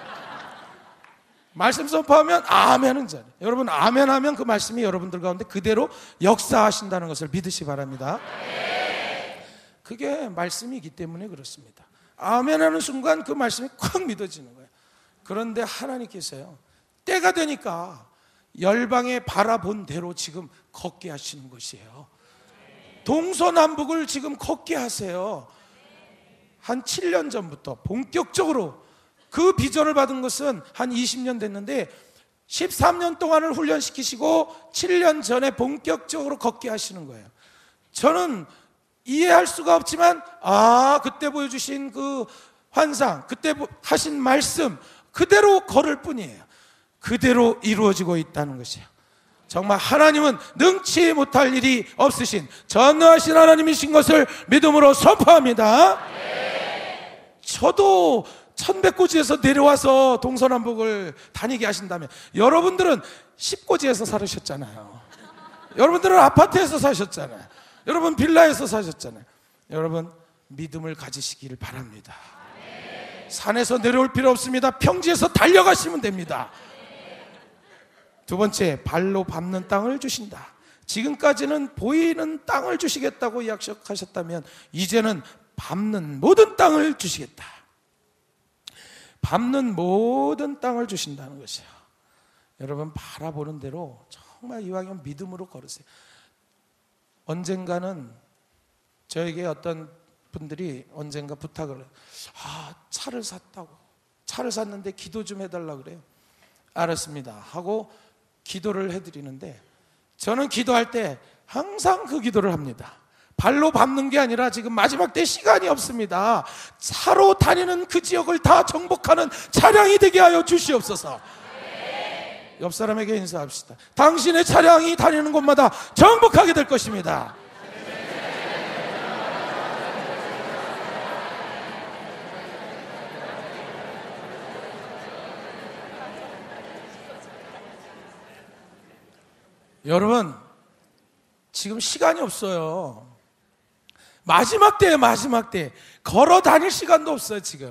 말씀 선포하면 아멘은 잘해요. 여러분 아멘하면 그 말씀이 여러분들 가운데 그대로 역사하신다는 것을 믿으시 바랍니다. 그게 말씀이기 때문에 그렇습니다. 아멘하는 순간 그 말씀이 콱 믿어지는 거예요. 그런데 하나님께서요 때가 되니까 열방에 바라본 대로 지금 걷게 하시는 것이에요. 동서남북을 지금 걷게 하세요. 한 칠 년 전부터 본격적으로 그 비전을 받은 것은 한 이십 년 됐는데 십삼 년 동안을 훈련시키시고 칠 년 전에 본격적으로 걷게 하시는 거예요. 저는 이해할 수가 없지만 아 그때 보여주신 그 환상, 그때 하신 말씀 그대로 걸을 뿐이에요. 그대로 이루어지고 있다는 것이에요. 정말 하나님은 능치 못할 일이 없으신 전능하신 하나님이신 것을 믿음으로 선포합니다. 저도 천백고지에서 내려와서 동서남북을 다니게 하신다면 여러분들은 십고지에서 살으셨잖아요. 여러분들은 아파트에서 사셨잖아요. 여러분 빌라에서 사셨잖아요. 여러분 믿음을 가지시기를 바랍니다. 산에서 내려올 필요 없습니다. 평지에서 달려가시면 됩니다. 두 번째, 발로 밟는 땅을 주신다. 지금까지는 보이는 땅을 주시겠다고 약속하셨다면 이제는 밟는 모든 땅을 주시겠다. 밟는 모든 땅을 주신다는 것이에요. 여러분, 바라보는 대로 정말 이왕이면 믿음으로 걸으세요. 언젠가는 저에게 어떤 분들이 언젠가 부탁을 해요. 아, 차를 샀다고. 차를 샀는데 기도 좀 해달라 그래요. 알았습니다 하고 기도를 해드리는데, 저는 기도할 때 항상 그 기도를 합니다. 발로 밟는 게 아니라 지금 마지막 때 시간이 없습니다. 차로 다니는 그 지역을 다 정복하는 차량이 되게 하여 주시옵소서. 옆 사람에게 인사합시다. 당신의 차량이 다니는 곳마다 정복하게 될 것입니다. 여러분, 지금 시간이 없어요. 마지막 때에 마지막 때 걸어 다닐 시간도 없어요 지금.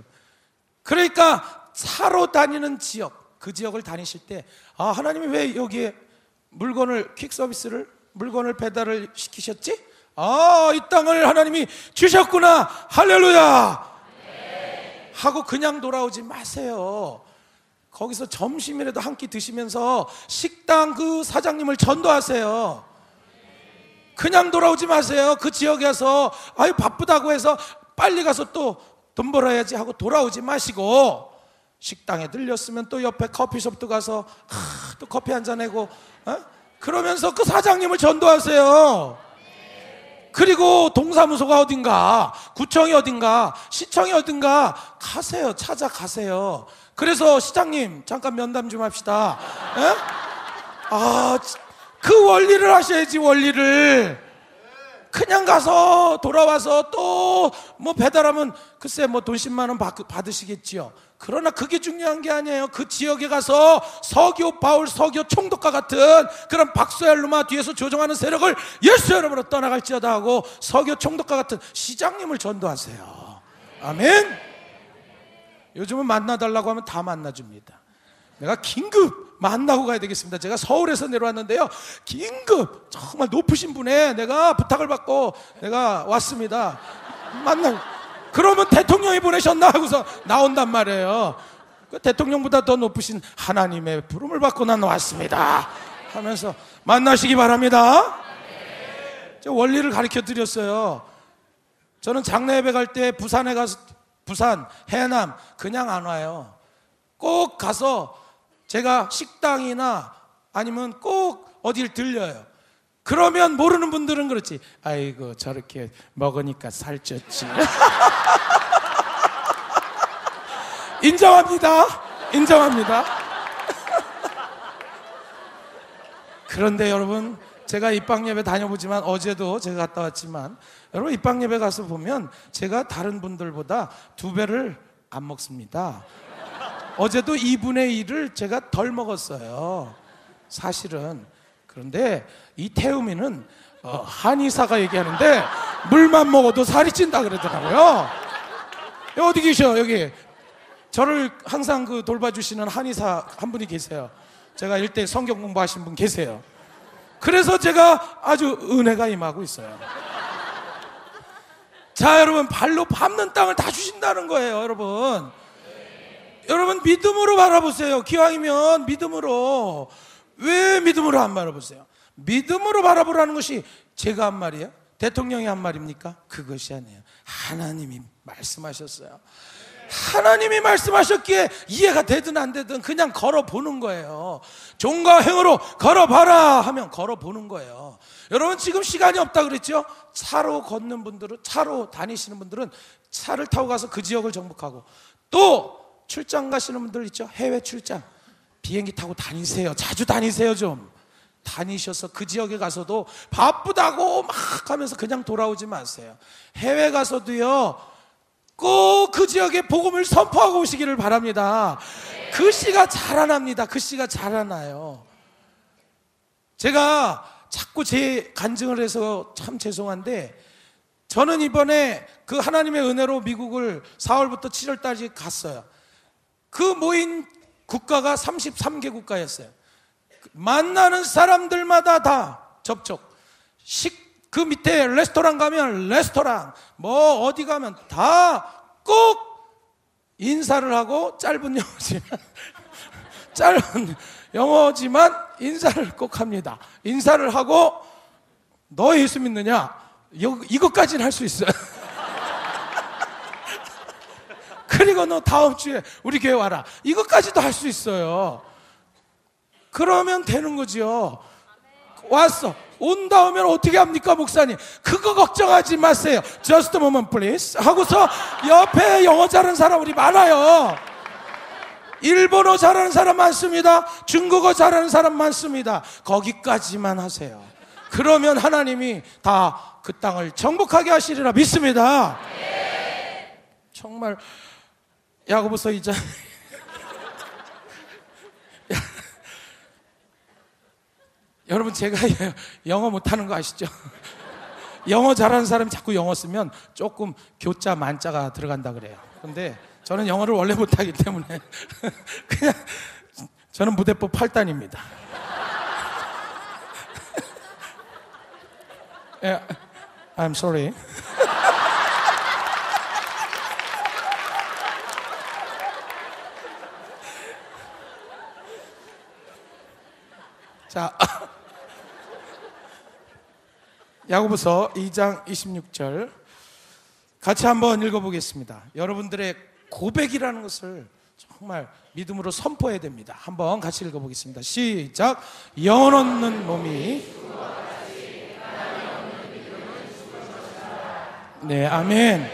그러니까 차로 다니는 지역, 그 지역을 다니실 때, 아, 하나님이 왜 여기에 물건을 퀵 서비스를 물건을 배달을 시키셨지? 아, 이 땅을 하나님이 주셨구나, 할렐루야 하고 그냥 돌아오지 마세요. 거기서 점심이라도 한 끼 드시면서 식당 그 사장님을 전도하세요. 그냥 돌아오지 마세요. 그 지역에서 아유 바쁘다고 해서 빨리 가서 또 돈 벌어야지 하고 돌아오지 마시고, 식당에 들렸으면 또 옆에 커피숍도 가서 아, 또 커피 한잔 하고, 어? 그러면서 그 사장님을 전도하세요. 그리고 동사무소가 어딘가, 구청이 어딘가, 시청이 어딘가 가세요. 찾아가세요. 그래서 시장님 잠깐 면담 좀 합시다. 에? 아, 그 원리를 하셔야지. 원리를 그냥 가서 돌아와서 또 뭐 배달하면 글쎄 뭐 돈 십만 원 받으시겠지요. 그러나 그게 중요한 게 아니에요. 그 지역에 가서 서교 바울, 서교 총독과 같은 그런 박소얄루마 뒤에서 조종하는 세력을 예수 이름으로 떠나갈지어다 하고 서교 총독과 같은 시장님을 전도하세요. 아멘. 요즘은 만나달라고 하면 다 만나줍니다. 내가 긴급 만나고 가야 되겠습니다. 제가 서울에서 내려왔는데요, 긴급 정말 높으신 분에 내가 부탁을 받고 내가 왔습니다. 만나. 그러면 대통령이 보내셨나 하고서 나온단 말이에요. 그 대통령보다 더 높으신 하나님의 부름을 받고 난 왔습니다 하면서 만나시기 바랍니다. 제가 원리를 가르쳐 드렸어요. 저는 장례 예배 갈 때 부산에 가서, 부산, 해남 그냥 안 와요. 꼭 가서 제가 식당이나 아니면 꼭 어딜 들려요. 그러면 모르는 분들은 그렇지, 아이고 저렇게 먹으니까 살쪘지. 인정합니다. 인정합니다. 그런데 여러분, 제가 입방예배 다녀보지만, 어제도 제가 갔다 왔지만, 여러분 입방예배 가서 보면 제가 다른 분들보다 두 배를 안 먹습니다. 어제도 이분의 일을 제가 덜 먹었어요 사실은. 그런데 이 태우미는 어, 한의사가 얘기하는데 물만 먹어도 살이 찐다 그러더라고요. 어디 계셔? 여기 저를 항상 그 돌봐주시는 한의사 한 분이 계세요. 제가 일대 성경 공부하신 분 계세요. 그래서 제가 아주 은혜가 임하고 있어요. 자, 여러분, 발로 밟는 땅을 다 주신다는 거예요. 여러분, 여러분 믿음으로 바라보세요. 기왕이면 믿음으로. 왜 믿음으로 안 바라보세요? 믿음으로 바라보라는 것이 제가 한 말이에요? 대통령이 한 말입니까? 그것이 아니에요. 하나님이 말씀하셨어요. 하나님이 말씀하셨기에 이해가 되든 안 되든 그냥 걸어보는 거예요. 종과 행으로 걸어봐라 하면 걸어보는 거예요. 여러분, 지금 시간이 없다 그랬죠? 차로 걷는 분들은, 차로 다니시는 분들은 차를 타고 가서 그 지역을 정복하고, 또 출장 가시는 분들 있죠? 해외 출장 비행기 타고 다니세요. 자주 다니세요. 좀 다니셔서 그 지역에 가서도 바쁘다고 막 하면서 그냥 돌아오지 마세요. 해외 가서도요, 꼭 그 지역에 복음을 선포하고 오시기를 바랍니다. 그 씨가 자라납니다. 그 씨가 자라나요. 제가 자꾸 제 간증을 해서 참 죄송한데, 저는 이번에 그 하나님의 은혜로 미국을 사월부터 칠월까지 갔어요. 그 모인 국가가 삼십삼 개 국가였어요. 만나는 사람들마다 다 접촉. 식 그 밑에 레스토랑 가면 레스토랑, 뭐 어디 가면 다 꼭 인사를 하고, 짧은 영어지만 짧은 영어지만 인사를 꼭 합니다. 인사를 하고, 너 예수 믿느냐? 이거, 이것까지는 할 수 있어요. 그리고 너 다음 주에 우리 교회 와라. 이것까지도 할 수 있어요. 그러면 되는 거지요. 왔어. 온 다음에 어떻게 합니까, 목사님? 그거 걱정하지 마세요. Just a moment, please. 하고서 옆에 영어 잘하는 사람 우리 많아요. 일본어 잘하는 사람 많습니다. 중국어 잘하는 사람 많습니다. 거기까지만 하세요. 그러면 하나님이 다 그 땅을 정복하게 하시리라 믿습니다. 정말 야고보서 이 장 여러분, 제가 영어 못하는 거 아시죠? 영어 잘하는 사람이 자꾸 영어 쓰면 조금 교자 만자가 들어간다 그래요. 근데 저는 영어를 원래 못하기 때문에 그냥 저는 무대법 팔 단입니다. I'm sorry. 자, 야고보서 이 장 이십육 절 같이 한번 읽어보겠습니다. 여러분들의 고백이라는 것을 정말 믿음으로 선포해야 됩니다. 한번 같이 읽어보겠습니다. 시작. 영혼 없는 몸이, 네, 아멘.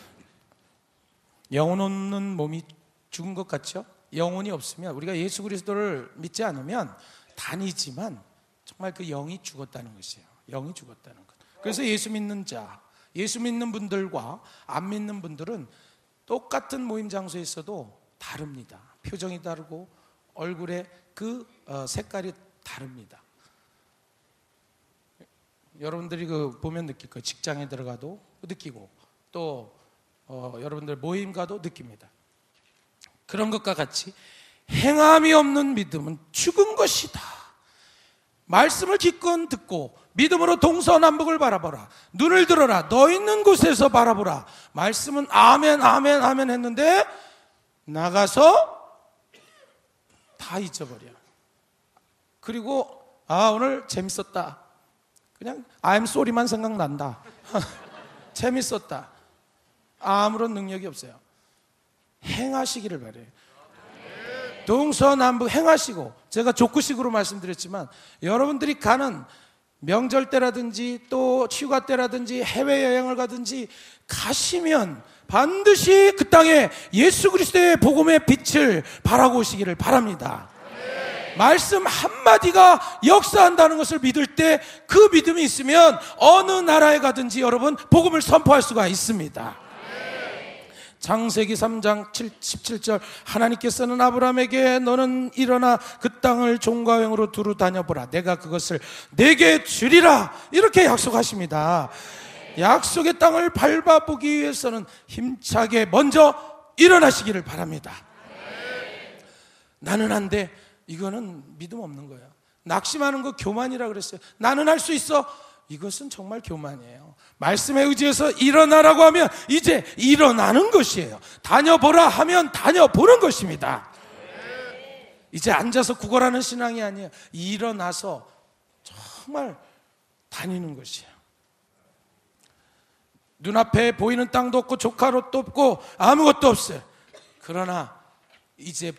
영혼 없는 몸이 죽은 것 같죠? 영혼이 없으면, 우리가 예수 그리스도를 믿지 않으면 다니지만 정말 그 영이 죽었다는 것이에요. 영이 죽었다는 것. 그래서 예수 믿는 자, 예수 믿는 분들과 안 믿는 분들은 똑같은 모임 장소에 있어도 다릅니다. 표정이 다르고 얼굴의 그 색깔이 다릅니다. 여러분들이 그 보면 느낄 거예요. 직장에 들어가도 느끼고, 또 어, 여러분들 모임 가도 느낍니다. 그런 것과 같이 행함이 없는 믿음은 죽은 것이다. 말씀을 기껏 듣고 믿음으로 동서남북을 바라보라. 눈을 들어라. 너 있는 곳에서 바라보라. 말씀은 아멘 아멘 아멘 했는데 나가서 다 잊어버려. 그리고 아, 오늘 재밌었다. 그냥 I'm sorry만 생각난다. 재밌었다. 아무런 능력이 없어요. 행하시기를 바래요. 동서남북 행하시고, 제가 족구식으로 말씀드렸지만 여러분들이 가는 명절 때라든지 또 휴가 때라든지 해외여행을 가든지 가시면 반드시 그 땅에 예수 그리스도의 복음의 빛을 발하고 오시기를 바랍니다. 말씀 한마디가 역사한다는 것을 믿을 때 그 믿음이 있으면 어느 나라에 가든지 여러분 복음을 선포할 수가 있습니다. 창세기 삼 장 십칠 절 하나님께서는 아브라함에게 너는 일어나 그 땅을 종과 행으로 두루 다녀보라. 내가 그것을 내게 주리라. 이렇게 약속하십니다. 약속의 땅을 밟아보기 위해서는 힘차게 먼저 일어나시기를 바랍니다. 나는 안 돼. 이거는 믿음 없는 거예요. 낙심하는 거 교만이라 그랬어요. 나는 할 수 있어. 이것은 정말 교만이에요. 말씀에 의지해서 일어나라고 하면 이제 일어나는 것이에요. 다녀보라 하면 다녀보는 것입니다. 이제 앉아서 구걸하는 신앙이 아니에요. 일어나서 정말 다니는 것이에요. 눈앞에 보이는 땅도 없고 조카롯도 없고 아무것도 없어요. 그러나 이제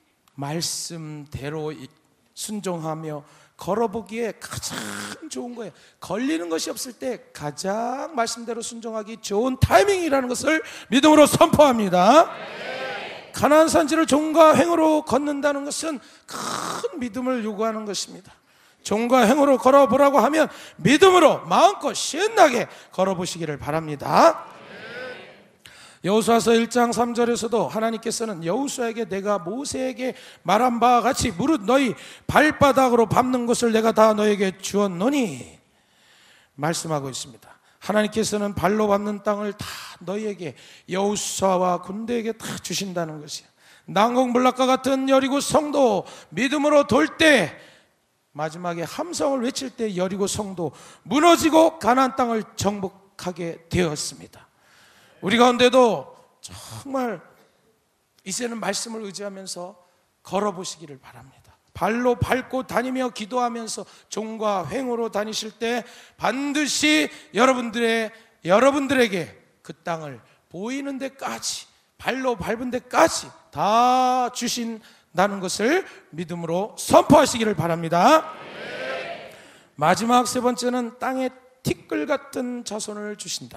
말씀대로 순종하며 걸어보기에 가장 좋은 거예요. 걸리는 것이 없을 때 가장 말씀대로 순종하기 좋은 타이밍이라는 것을 믿음으로 선포합니다. 가나안 산지를 종과 행으로 걷는다는 것은 큰 믿음을 요구하는 것입니다. 종과 행으로 걸어보라고 하면 믿음으로 마음껏 신나게 걸어보시기를 바랍니다. 여호수아서 일 장 삼 절에서도 하나님께서는 여호수아에게 내가 모세에게 말한 바와 같이 무릇 너희 발바닥으로 밟는 것을 내가 다 너에게 주었노니 말씀하고 있습니다. 하나님께서는 발로 밟는 땅을 다 너희에게, 여호수아와 군대에게 다 주신다는 것이에요. 난공불락과 같은 여리고 성도 믿음으로 돌 때 마지막에 함성을 외칠 때 여리고 성도 무너지고 가나안 땅을 정복하게 되었습니다. 우리 가운데도 정말 이제는 말씀을 의지하면서 걸어보시기를 바랍니다. 발로 밟고 다니며 기도하면서 종과 횡으로 다니실 때 반드시 여러분들의 여러분들에게 그 땅을 보이는 데까지, 발로 밟은 데까지 다 주신다는 것을 믿음으로 선포하시기를 바랍니다. 네. 마지막 세 번째는 땅에 티끌 같은 자손을 주신다.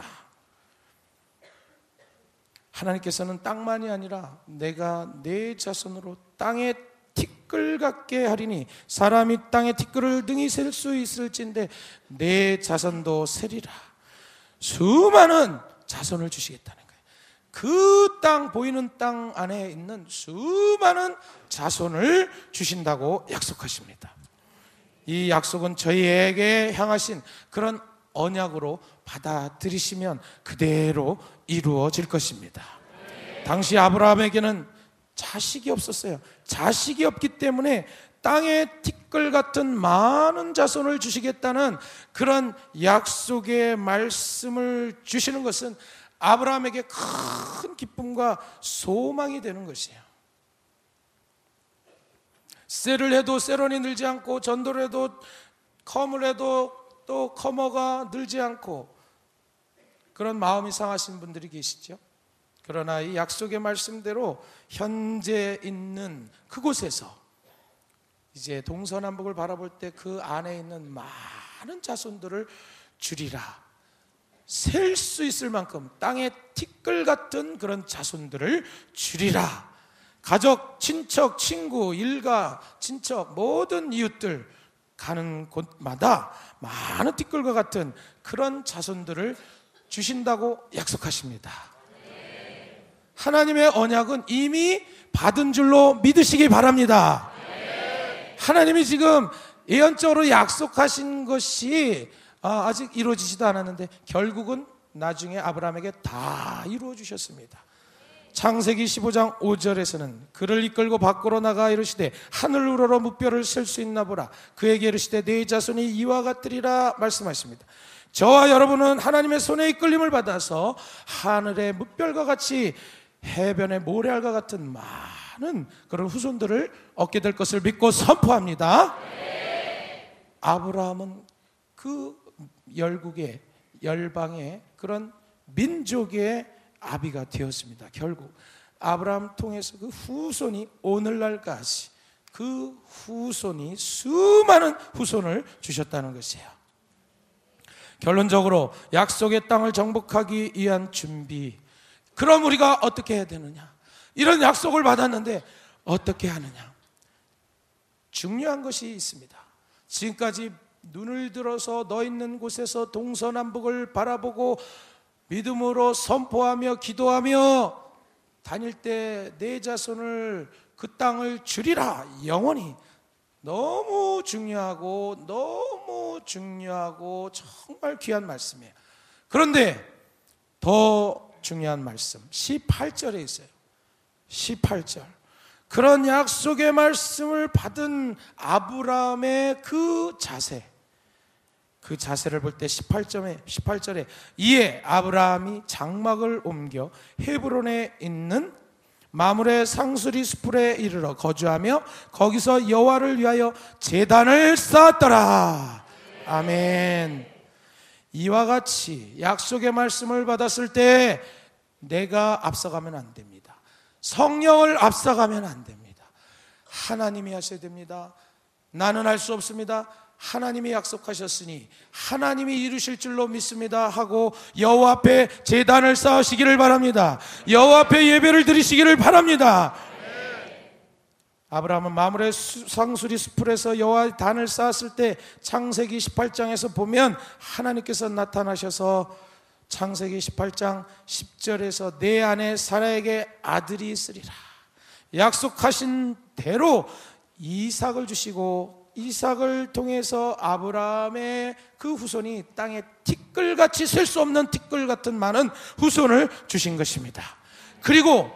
하나님께서는 땅만이 아니라 내가 내 자손으로 땅에 티끌 같게 하리니 사람이 땅에 티끌을 등이 셀 수 있을진데 내 자손도 세리라. 수많은 자손을 주시겠다는 거예요. 그 땅, 보이는 땅 안에 있는 수많은 자손을 주신다고 약속하십니다. 이 약속은 저희에게 향하신 그런 언약으로 받아들이시면 그대로 이루어질 것입니다. 당시 아브라함에게는 자식이 없었어요. 자식이 없기 때문에 땅에 티끌 같은 많은 자손을 주시겠다는 그런 약속의 말씀을 주시는 것은 아브라함에게 큰 기쁨과 소망이 되는 것이에요. 셀을 해도 셀원이 늘지 않고, 전도를 해도 컴을 해도 또 커머가 늘지 않고, 그런 마음이 상하신 분들이 계시죠. 그러나 이 약속의 말씀대로 현재 있는 그곳에서 이제 동서남북을 바라볼 때 그 안에 있는 많은 자손들을 주리라. 셀 수 있을 만큼 땅에 티끌 같은 그런 자손들을 주리라. 가족, 친척, 친구, 일가, 친척, 모든 이웃들 가는 곳마다 많은 티끌과 같은 그런 자손들을 주신다고 약속하십니다. 하나님의 언약은 이미 받은 줄로 믿으시기 바랍니다. 하나님이 지금 예언적으로 약속하신 것이 아직 이루어지지도 않았는데 결국은 나중에 아브라함에게 다 이루어 주셨습니다. 창세기 십오 장 오 절에서는 그를 이끌고 밖으로 나가 이르시되 하늘 우러러 무뼈를 셀 수 있나 보라. 그에게 이르시되 네 자손이 이와 같으리라 말씀하십니다. 저와 여러분은 하나님의 손에 이끌림을 받아서 하늘의 무별과 같이 해변의 모래알과 같은 많은 그런 후손들을 얻게 될 것을 믿고 선포합니다. 네. 아브라함은 그 열국의 열방의 그런 민족의 아비가 되었습니다. 결국 아브라함 통해서 그 후손이 오늘날까지 그 후손이 수많은 후손을 주셨다는 것이에요. 결론적으로 약속의 땅을 정복하기 위한 준비. 그럼 우리가 어떻게 해야 되느냐? 이런 약속을 받았는데 어떻게 하느냐? 중요한 것이 있습니다. 지금까지 눈을 들어서 너 있는 곳에서 동서남북을 바라보고 믿음으로 선포하며 기도하며 다닐 때 내 자손을 그 땅을 주리라. 영원히 너무 중요하고 너무 중요하고 정말 귀한 말씀이에요. 그런데 더 중요한 말씀 십팔 절에 있어요. 십팔 절. 그런 약속의 말씀을 받은 아브라함의 그 자세, 그 자세를 볼 때 십팔 절에, 십팔 절에 이에 아브라함이 장막을 옮겨 헤브론에 있는 마므레 상수리 수풀에 이르러 거주하며 거기서 여호와를 위하여 제단을 쌓았더라. 아멘. 이와 같이 약속의 말씀을 받았을 때 내가 앞서가면 안 됩니다. 성령을 앞서가면 안 됩니다. 하나님이 하셔야 됩니다. 나는 할 수 없습니다. 하나님이 약속하셨으니 하나님이 이루실 줄로 믿습니다 하고 여호와 앞에 제단을 쌓으시기를 바랍니다. 여호와 앞에 예배를 드리시기를 바랍니다. 아브라함은 마므레 상수리 수풀에서 여호와의 단을 쌓았을 때 창세기 십팔 장에서 보면 하나님께서 나타나셔서 창세기 십팔 장 십 절에서 내 아내 사라에게 아들이 있으리라 약속하신 대로 이삭을 주시고 이삭을 통해서 아브라함의 그 후손이 땅에 티끌같이 셀 수 없는 티끌 같은 많은 후손을 주신 것입니다. 그리고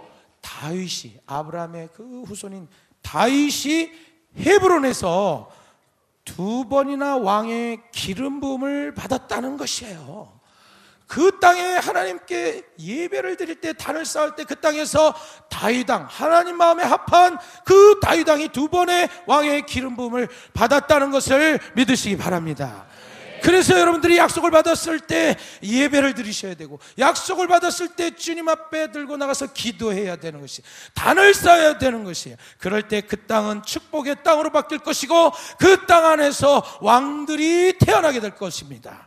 다윗이 아브라함의 그 후손인 다윗이 헤브론에서 두 번이나 왕의 기름 부음을 받았다는 것이에요. 그 땅에 하나님께 예배를 드릴 때, 단을 쌓을 때 그 땅에서 다윗왕, 하나님 마음에 합한 그 다윗왕이 두 번의 왕의 기름 부음을 받았다는 것을 믿으시기 바랍니다. 그래서 여러분들이 약속을 받았을 때 예배를 드리셔야 되고, 약속을 받았을 때 주님 앞에 들고 나가서 기도해야 되는 것이, 단을 쌓아야 되는 것이에요. 그럴 때 그 땅은 축복의 땅으로 바뀔 것이고, 그 땅 안에서 왕들이 태어나게 될 것입니다.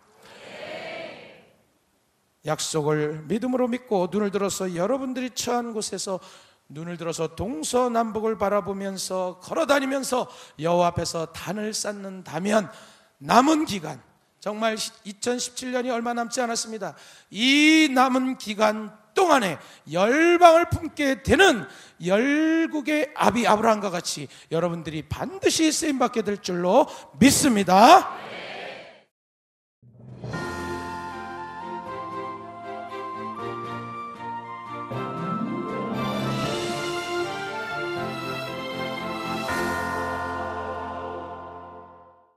약속을 믿음으로 믿고 눈을 들어서 여러분들이 처한 곳에서 눈을 들어서 동서남북을 바라보면서 걸어다니면서 여호와 앞에서 단을 쌓는다면 남은 기간, 정말 이천십칠 년이 얼마 남지 않았습니다. 이 남은 기간 동안에 열방을 품게 되는 열국의 아비 아브라함과 같이 여러분들이 반드시 쓰임받게 될 줄로 믿습니다.